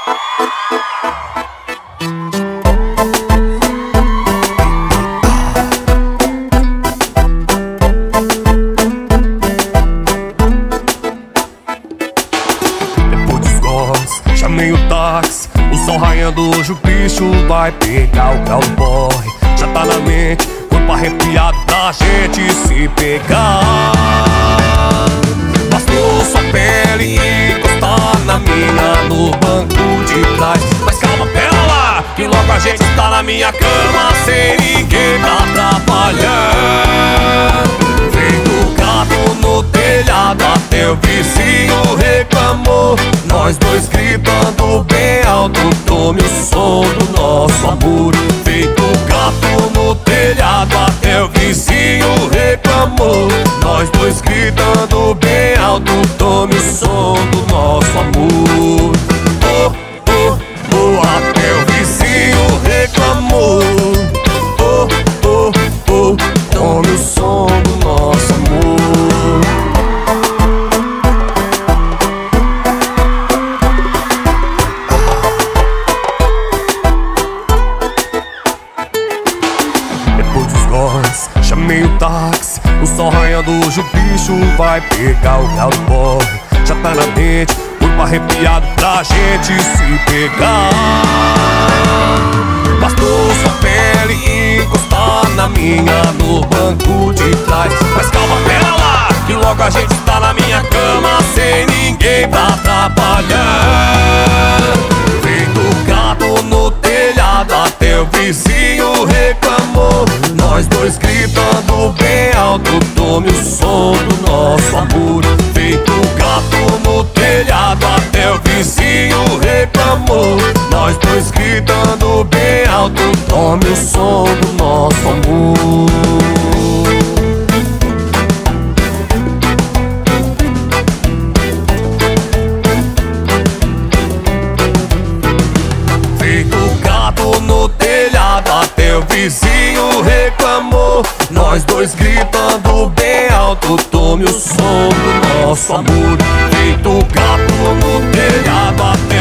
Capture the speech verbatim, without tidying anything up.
Chamei o táxi, o sol raiando, hoje o bicho vai pegar. O grau do boy já tá na mente, corpo arrepiado pra gente se pegar. Bastou sua pele encostar na minha no banco de trás. Mas calma, pera lá, que logo a gente tá na minha cama sem ninguém pra atrapalhar. Feito gato no telhado, até o vizinho reclamou. Nós dois gritando bem alto, tome o som do nosso amor. Feito gato no telhado, até o vizinho reclamou. Nós dois gritando bem alto, tome o som do nosso amor. Oh, oh, oh, até o vizinho reclamou. Oh, oh, oh, tome o som do nosso amor. Chamei o táxi, o sol raiando, hoje o bicho vai pegar. O grau do boy já tá na mente, corpo arrepiado pra gente se pegar. Bastou sua pele encostar na minha no banco de trás. Mas calma, pera lá, que logo a gente tá na minha cama sem ninguém pra atrapalhar. Feito gato no telhado, até o vizinho reclamou. Nós dois gritando bem alto, tome o som do nosso amor. Feito gato no telhado, até o vizinho reclamou. Nós dois gritando bem alto, tome o som do nosso amor. Até o vizinho reclamou. Nós dois gritando bem alto, tome o som do nosso amor. Feito gato no telhado, até